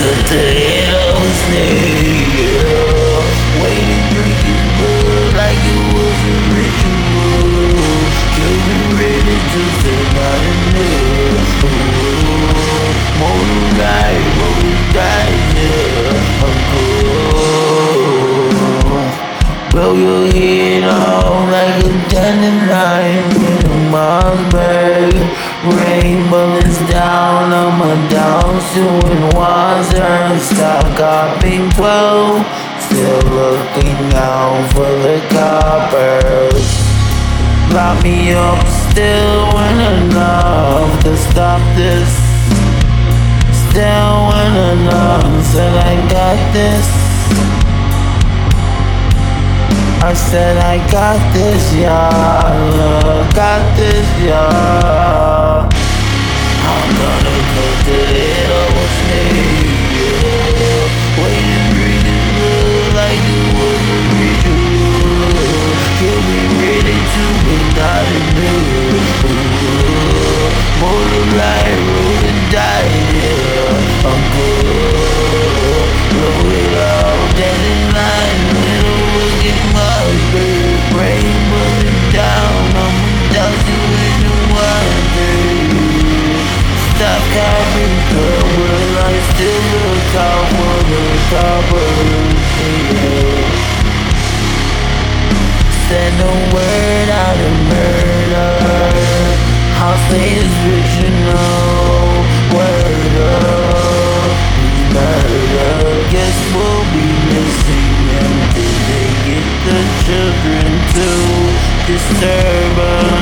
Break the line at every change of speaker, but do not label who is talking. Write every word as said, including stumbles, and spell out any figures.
cut the head off a snake, yeah. Waiting, drinking blood like it was a ritual. Kill me ready to set out a nail. Mortal light, mortal die, yeah. I'm cool. Blow your head off like a dandelion in a Mossberg. Rain bullets down on my down, shooting water. Stop copying twelve, still looking out for the coppers. Lock me up, still ain't enough to stop this. Still ain't enough, said I got this. I said I got this, yeah, got this, yeah. I'm gonna cut the head off a snake, yeah. Waiting, breathing blood like it was a ritual. Kill me ready to be not a new. Mortal light, roll and die, yeah. I'm good. Blow it all, dead in line, little wicked mother. Rain bullet down, I'ma douse you in the water. Stop carbon cover, I still look out for the coppers, yeah. Said no word out of murder. I'll say it's rich, you know. Word up, murder. Guess we'll be missing them till they get the children to disturb us.